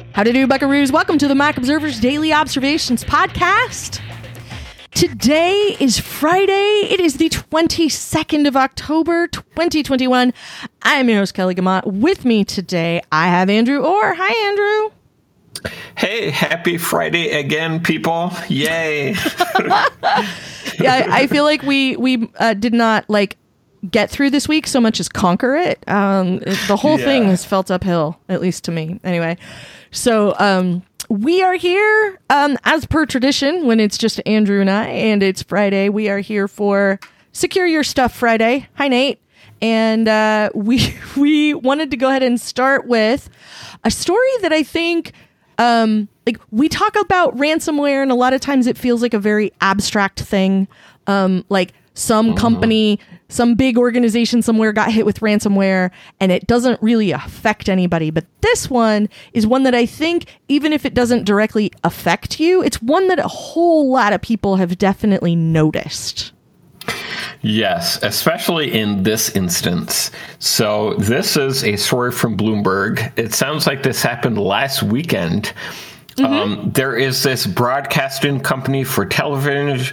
Howdy do, buckaroos. Welcome to the Mac Observer's Daily Observations podcast. Today is Friday. It is the 22nd of October, 2021. I'm your host, Kelly Gamont. With me today, I have Andrew Orr. Hi, Andrew. Hey, happy Friday again, people. Yay. Yeah, I feel like we did not, get through this week so much as conquer it. The whole thing has felt uphill, at least to me. Anyway, so we are here, as per tradition, when it's just Andrew and I, and it's Friday. We are here for Secure Your Stuff Friday. Hi, Nate. And we wanted to go ahead and start with a story that I think, we talk about ransomware, and a lot of times it feels like a very abstract thing, some company, some big organization somewhere got hit with ransomware and it doesn't really affect anybody. But this one is one that I think, even if it doesn't directly affect you, it's one that a whole lot of people have definitely noticed. Yes, especially in this instance. So this is a story from Bloomberg. It sounds like this happened last weekend. There is this broadcasting company for television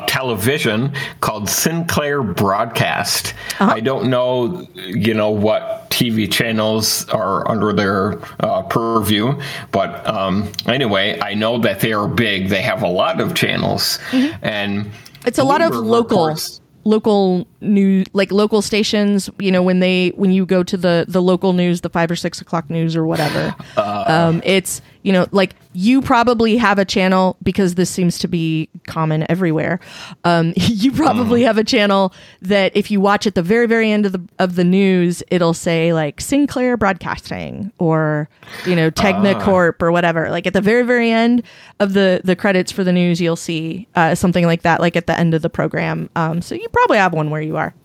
called Sinclair Broadcast. I don't know, what TV channels are under their purview, but anyway, I know that they are big. They have a lot of channels, and it's a lot of local news, like local stations, when you go to the local news, the 5 or 6 o'clock news or whatever, it's, you probably have a channel, because this seems to be common everywhere. You probably have a channel that if you watch at the very, very end of the news, it'll say Sinclair Broadcasting or, Tegnacorp or whatever. Like at the very, very end of the credits for the news, you'll see something like that, like at the end of the program. So you probably have one where you are.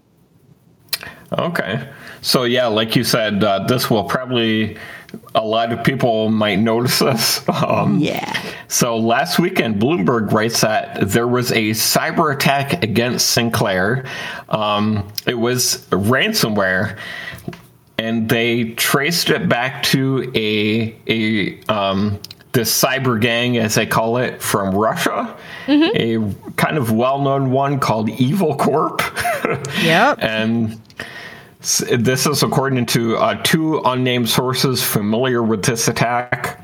Okay. So yeah, like you said, this will probably, a lot of people might notice this. So last weekend, Bloomberg writes that there was a cyber attack against Sinclair. It was ransomware, and they traced it back to this cyber gang, as they call it, from Russia, a kind of well-known one called Evil Corp. Yep. And this is according to two unnamed sources familiar with this attack.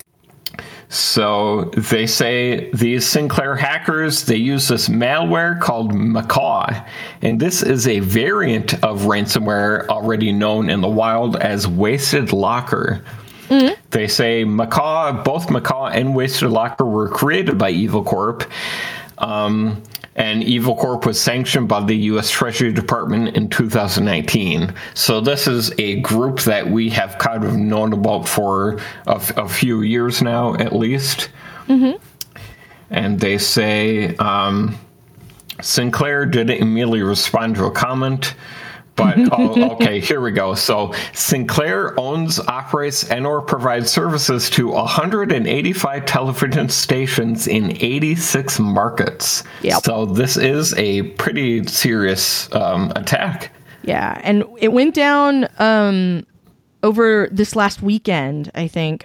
So they say these Sinclair hackers, they use this malware called Macaw. And this is a variant of ransomware already known in the wild as Wasted Locker. They say both Macaw and Wasted Locker were created by Evil Corp. And Evil Corp was sanctioned by the U.S. Treasury Department in 2019. So this is a group that we have kind of known about for a few years now, at least. And they say Sinclair didn't immediately respond to a comment. But, okay, here we go. So Sinclair owns, operates, and/or provides services to 185 television stations in 86 markets. Yep. So this is a pretty serious attack. Yeah, and it went down over this last weekend, I think.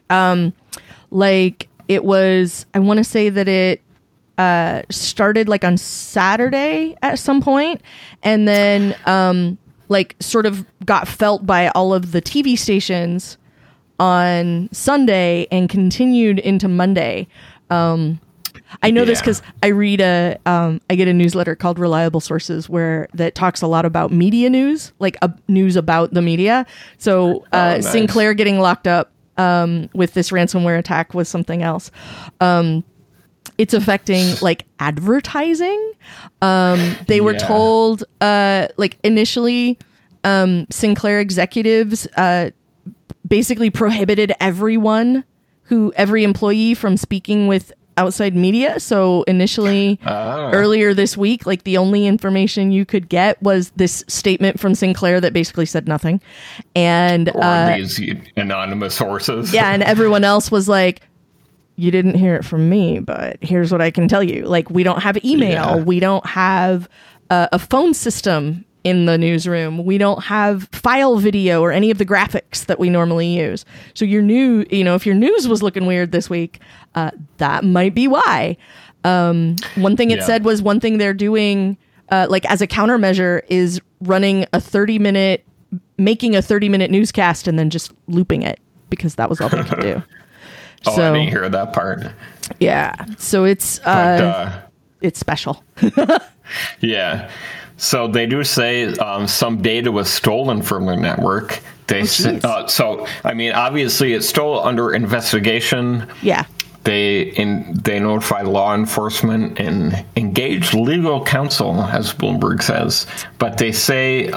It was, I want to say that it started on Saturday at some point, and then sort of got felt by all of the TV stations on Sunday and continued into Monday. I know this because I read I get a newsletter called Reliable Sources that talks a lot about media news, news about the media. So nice. Sinclair getting locked up with this ransomware attack was something else. It's affecting advertising. They were told initially Sinclair executives basically prohibited every employee from speaking with outside media. So initially earlier this week, the only information you could get was this statement from Sinclair that basically said nothing. And these anonymous sources. Yeah, and everyone else was like, you didn't hear it from me, but here's what I can tell you. We don't have email. Yeah. We don't have a phone system in the newsroom. We don't have file video or any of the graphics that we normally use. So if your news was looking weird this week, that might be why. One thing it said was one thing they're doing, as a countermeasure, is running making a 30-minute newscast and then just looping it, because that was all they could do. I didn't hear that part. Yeah. So it's special. Yeah. So they do say some data was stolen from their network. Obviously it's still under investigation. Yeah. They notify law enforcement and engage legal counsel, as Bloomberg says. But they say,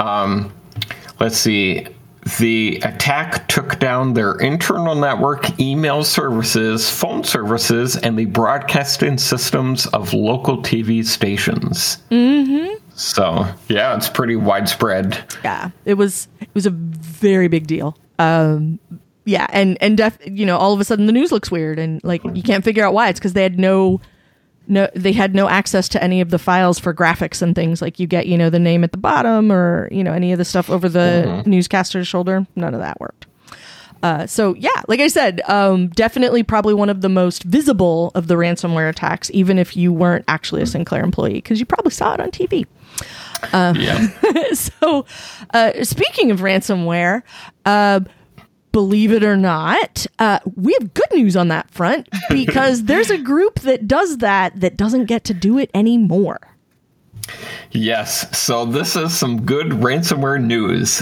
the attack took down their internal network, email services, phone services, and the broadcasting systems of local TV stations. Mm-hmm. So, yeah, it's pretty widespread. Yeah, it was a very big deal. Yeah, and all of a sudden the news looks weird, and you can't figure out why. It's because they had no access to any of the files for graphics and things, like you get, the name at the bottom, or, any of the stuff over the newscaster's shoulder. None of that worked. So yeah, like I said, definitely probably one of the most visible of the ransomware attacks, even if you weren't actually a Sinclair employee, because you probably saw it on TV. So speaking of ransomware, believe it or not, we have good news on that front, because there's a group that does that doesn't get to do it anymore. Yes, so this is some good ransomware news.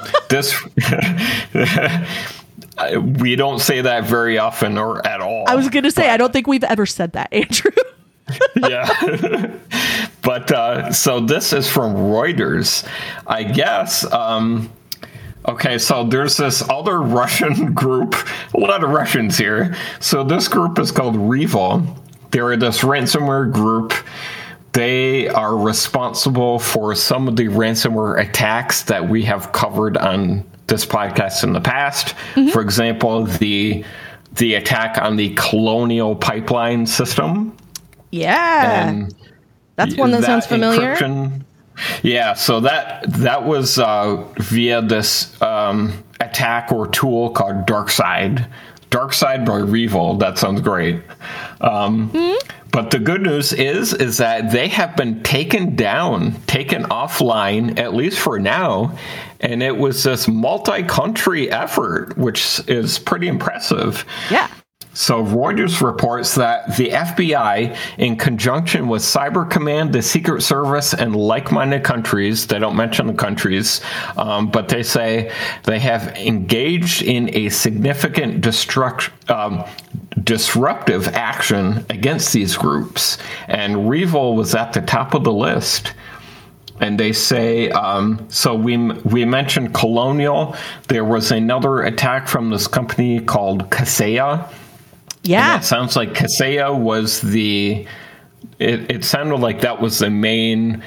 We don't say that very often or at all. I was going to say, I don't think we've ever said that, Andrew. Yeah. But so this is from Reuters, I guess. Okay, so there's this other Russian group, a lot of Russians here. So this group is called Revil. They're this ransomware group. They are responsible for some of the ransomware attacks that we have covered on this podcast in the past. Mm-hmm. For example, the attack on the Colonial Pipeline system. Yeah. And that's one that sounds familiar. Encryption. Yeah, so that was via this attack or tool called DarkSide. DarkSide by Revil. That sounds great. But the good news is that they have been taken offline, at least for now. And it was this multi-country effort, which is pretty impressive. Yeah. So Reuters reports that the FBI, in conjunction with Cyber Command, the Secret Service, and like-minded countries, they don't mention the countries, but they say they have engaged in a significant disruptive action against these groups. And Revil was at the top of the list. And they say, so we mentioned Colonial. There was another attack from this company called Kaseya. Yeah. And it sounds like Kaseya was it sounded like that was the main,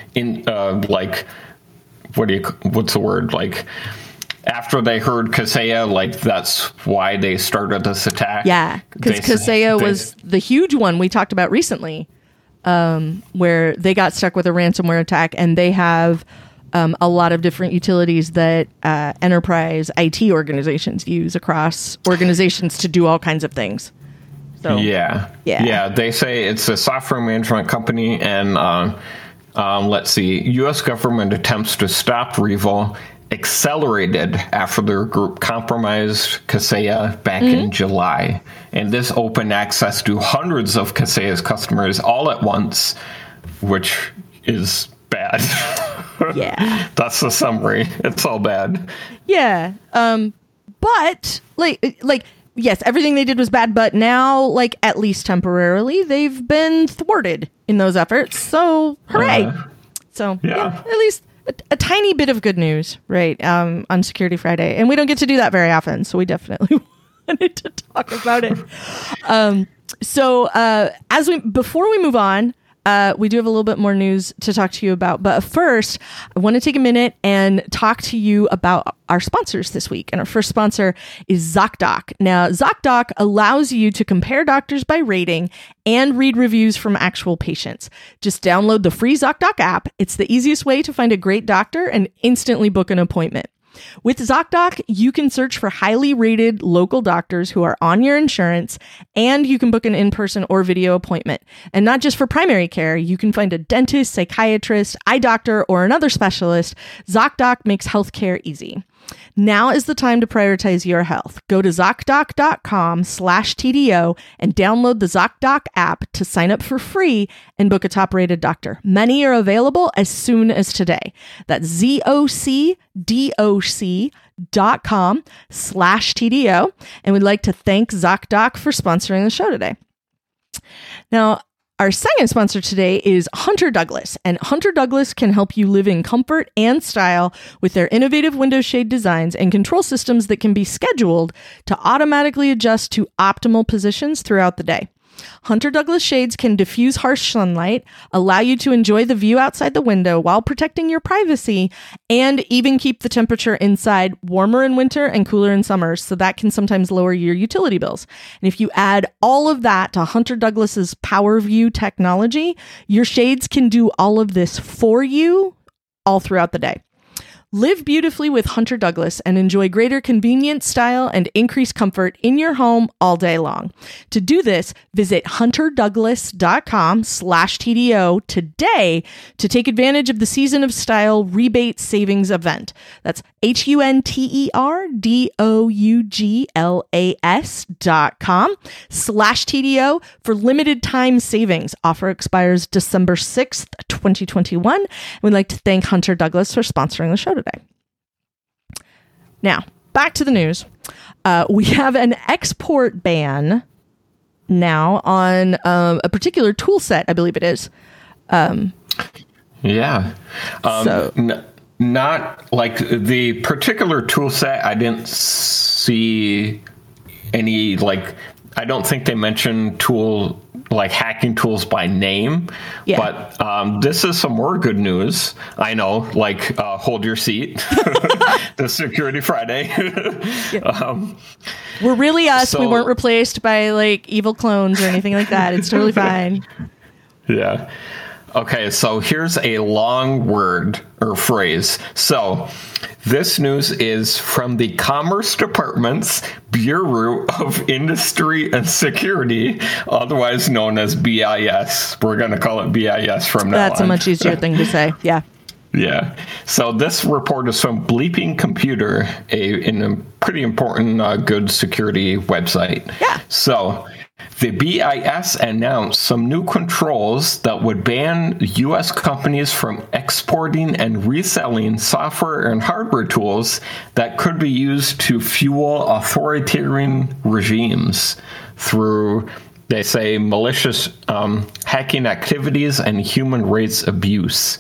what's the word? Like, after they heard Kaseya, that's why they started this attack. Yeah, because Kaseya was the huge one we talked about recently, where they got stuck with a ransomware attack, and they have a lot of different utilities that enterprise IT organizations use across organizations to do all kinds of things. So, yeah. They say it's a software management company, and let's see, U.S. government attempts to stop Revil accelerated after their group compromised Kaseya back in July. And this opened access to hundreds of Kaseya's customers all at once, which is bad. Yeah. That's the summary. It's all bad. Yeah. But yes, everything they did was bad, but now, at least temporarily, they've been thwarted in those efforts. So, hooray. So, yeah, at least a tiny bit of good news, right, on Security Friday. And we don't get to do that very often, so we definitely wanted to talk about it. Before we move on, we do have a little bit more news to talk to you about. But first, I want to take a minute and talk to you about our sponsors this week. And our first sponsor is ZocDoc. Now, ZocDoc allows you to compare doctors by rating and read reviews from actual patients. Just download the free ZocDoc app. It's the easiest way to find a great doctor and instantly book an appointment. With ZocDoc, you can search for highly rated local doctors who are on your insurance, and you can book an in-person or video appointment. And not just for primary care, you can find a dentist, psychiatrist, eye doctor, or another specialist. ZocDoc makes healthcare easy. Now is the time to prioritize your health. Go to ZocDoc.com/TDO and download the ZocDoc app to sign up for free and book a top-rated doctor. Many are available as soon as today. That's ZocDoc.com/TDO. And we'd like to thank ZocDoc for sponsoring the show today. Now, our second sponsor today is Hunter Douglas, and Hunter Douglas can help you live in comfort and style with their innovative window shade designs and control systems that can be scheduled to automatically adjust to optimal positions throughout the day. Hunter Douglas shades can diffuse harsh sunlight, allow you to enjoy the view outside the window while protecting your privacy, and even keep the temperature inside warmer in winter and cooler in summer, so that can sometimes lower your utility bills. And if you add all of that to Hunter Douglas's PowerView technology, your shades can do all of this for you all throughout the day. Live beautifully with Hunter Douglas and enjoy greater convenience, style, and increased comfort in your home all day long. To do this, visit hunterdouglas.com/TDO today to take advantage of the Season of Style rebate savings event. That's HUNTERDOUGLAS.com/TDO for limited time savings. Offer expires December 6th, 2021. We'd like to thank Hunter Douglas for sponsoring the show today. Now, back to the news. We have an export ban now on a particular tool set, I believe it is. Not like the particular tool set. I didn't see any, like, I don't think they mentioned hacking tools by name. Yeah. But this is some more good news. I know, hold your seat. The Security Friday. We're really us. So, we weren't replaced by evil clones or anything like that. It's totally fine. Yeah. Okay, so here's a long word or phrase. So this news is from the Commerce Department's Bureau of Industry and Security, otherwise known as BIS. We're going to call it BIS from now on. That's a much easier thing to say. Yeah. Yeah. So this report is from Bleeping Computer, a pretty important good security website. Yeah. So the BIS announced some new controls that would ban U.S. companies from exporting and reselling software and hardware tools that could be used to fuel authoritarian regimes through, they say, malicious hacking activities and human rights abuse.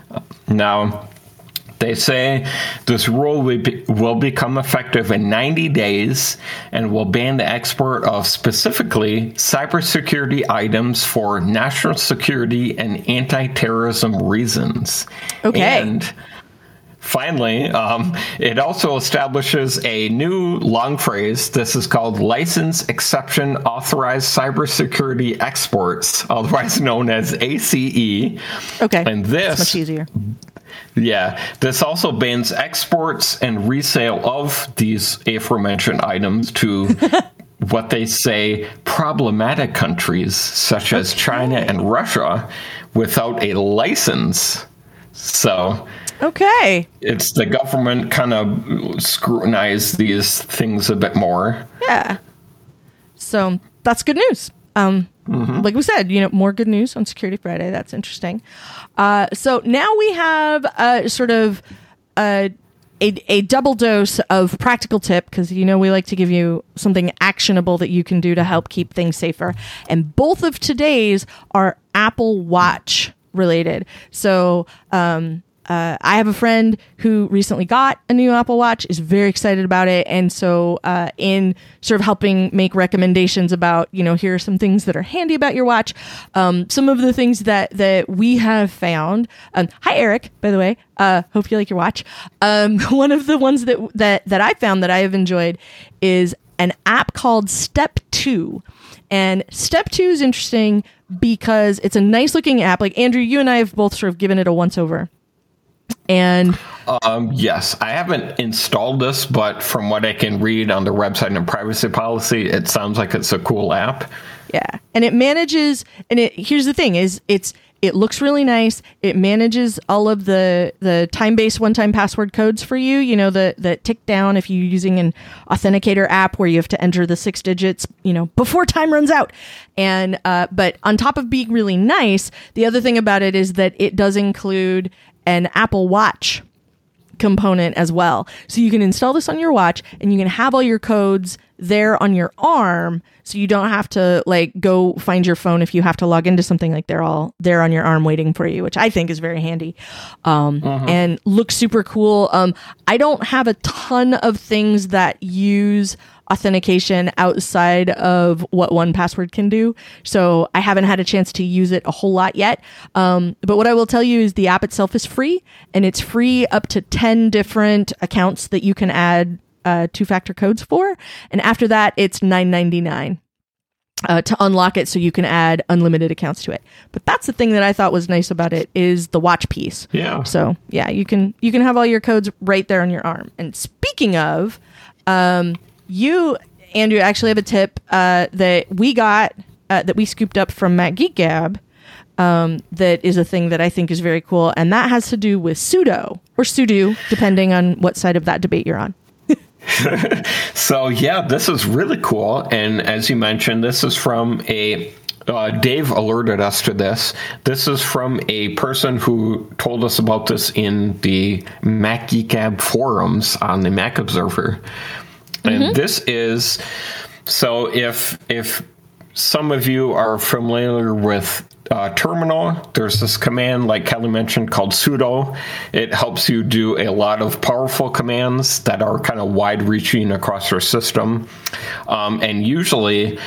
Now, they say this rule will become effective in 90 days and will ban the export of specifically cybersecurity items for national security and anti-terrorism reasons. Okay. And finally, it also establishes a new long phrase. This is called License Exception Authorized Cybersecurity Exports, otherwise known as ACE. Okay. And this, much easier. Yeah, this also bans exports and resale of these aforementioned items to what they say problematic countries such as China and Russia without a license. So okay, it's the government kind of scrutinize these things a bit more. Yeah. So that's good news. Like we said, more good news on Security Friday. That's interesting. So now we have sort of a double dose of practical tip, because we like to give you something actionable that you can do to help keep things safer. And both of today's are Apple Watch related. So I have a friend who recently got a new Apple Watch, is very excited about it. And so in sort of helping make recommendations about, here are some things that are handy about your watch. Some of the things that we have found. Hi, Eric, by the way. Hope you like your watch. One of the ones that I found that I have enjoyed is an app called Step 2. And Step 2 is interesting because it's a nice looking app. Like, Andrew, you and I have both sort of given it a once over. And yes, I haven't installed this, but from what I can read on the website and privacy policy, it sounds like it's a cool app. Yeah. And it manages, and here's the thing is it looks really nice. It manages all of the time-based one-time password codes for you, that tick down if you're using an authenticator app where you have to enter the 6 digits, before time runs out. And but on top of being really nice, the other thing about it is that it does include an Apple Watch component as well. So you can install this on your watch and you can have all your codes there on your arm, so you don't have to go find your phone if you have to log into something. They're all there on your arm waiting for you, which I think is very handy and looks super cool. I don't have a ton of things that use authentication outside of what 1Password can do, so I haven't had a chance to use it a whole lot yet. But what I will tell you is the app itself is free, and it's free up to 10 different accounts that you can add two-factor codes for, and after that it's $9.99 to unlock it, so you can add unlimited accounts to it. But that's the thing that I thought was nice about it, is the watch piece. Yeah. So yeah, you can have all your codes right there on your arm. And speaking of, you, Andrew, actually have a tip that we got that we scooped up from Mac Geek Gab. That is a thing that I think is very cool, and that has to do with sudo or sudo, depending on what side of that debate you're on. So yeah, this is really cool. And as you mentioned, this is from Dave alerted us to this. This is from a person who told us about this in the Mac Geek Gab forums on the Mac Observer. And this is, so if some of you are familiar with terminal, there's this command, like Kelly mentioned, called sudo. It helps you do a lot of powerful commands that are kind of wide-reaching across your system. And usually,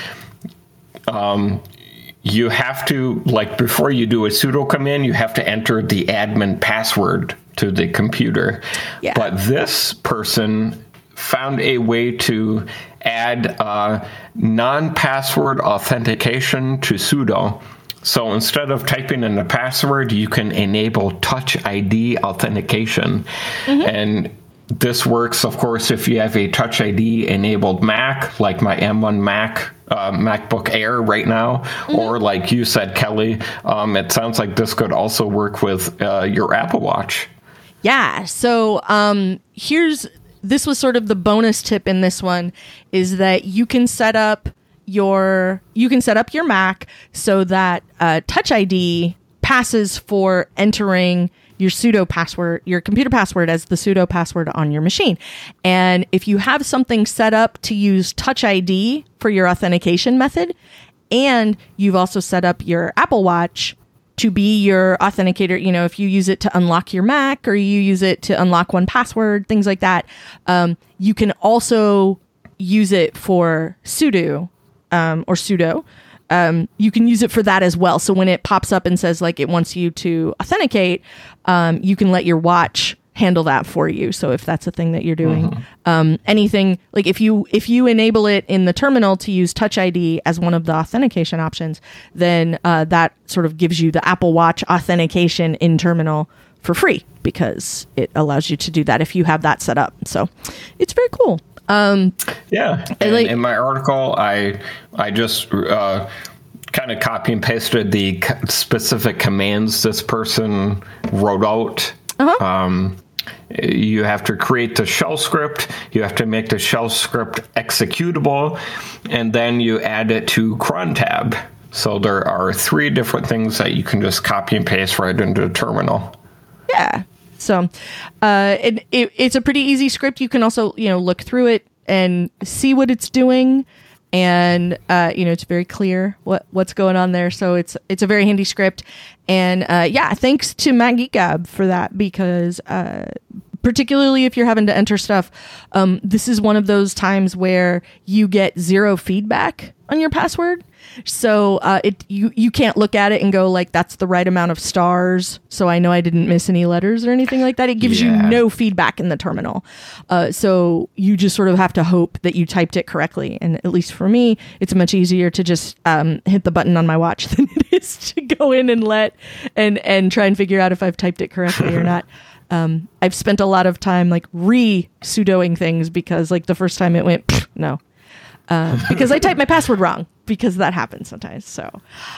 you have to, before you do a sudo command, you have to enter the admin password to the computer. Yeah. But this person found a way to add non-password authentication to sudo. So instead of typing in the password, you can enable Touch ID authentication. And this works, of course, if you have a Touch ID enabled Mac, like my M1 Mac, MacBook Air right now, or like you said, Kelly, it sounds like this could also work with your Apple Watch. Yeah. So this was sort of the bonus tip in this one, is that you can set up your Mac so that Touch ID passes for entering your sudo password, your computer password, as the sudo password on your machine. And if you have something set up to use Touch ID for your authentication method, and you've also set up your Apple Watch to be your authenticator, if you use it to unlock your Mac or you use it to unlock 1Password, things like that, you can also use it for sudo. Or sudo, you can use it for that as well. So when it pops up and says it wants you to authenticate, you can let your watch handle that for you. So if that's a thing that you're doing, anything if you enable it in the terminal to use Touch ID as one of the authentication options, then that sort of gives you the Apple Watch authentication in terminal for free, because it allows you to do that if you have that set up. So it's very cool. Yeah. And in my article, I just kind of copy and pasted the specific commands this person wrote out. You have to create the shell script. You have to make the shell script executable, and then you add it to cron tab. So there are 3 different things that you can just copy and paste right into the terminal. Yeah. So it's a pretty easy script. You can also, look through it and see what it's doing. and it's very clear what's going on there. So it's a very handy script, and thanks to Matt Geekgab for that, because particularly if you're having to enter stuff, this is one of those times where you get zero feedback on your password. So you can't look at it and go like, that's the right amount of stars, so I know I didn't miss any letters or anything like that. It gives you no feedback in the terminal. So you just sort of have to hope that you typed it correctly. And at least for me, it's much easier to just hit the button on my watch than it is to go in and try and figure out if I've typed it correctly or not. I've spent a lot of time like re-sudoing things because like the first time it went, no. Because I typed my password wrong, because that happens sometimes. So,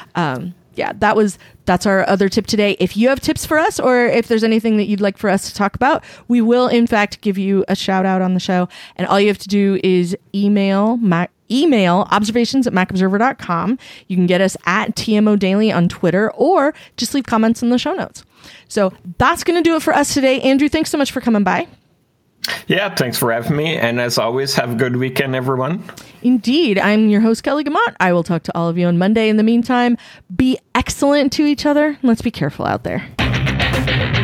that's our other tip today. If you have tips for us, or if there's anything that you'd like for us to talk about, we will in fact give you a shout out on the show. And all you have to do is email observations@macobserver.com. You can get us at TMO Daily on Twitter, or just leave comments in the show notes. So that's going to do it for us today. Andrew, thanks so much for coming by. Yeah, thanks for having me. And as always, have a good weekend, everyone. Indeed. I'm your host, Kelly Guimont. I will talk to all of you on Monday. In the meantime, be excellent to each other. Let's be careful out there.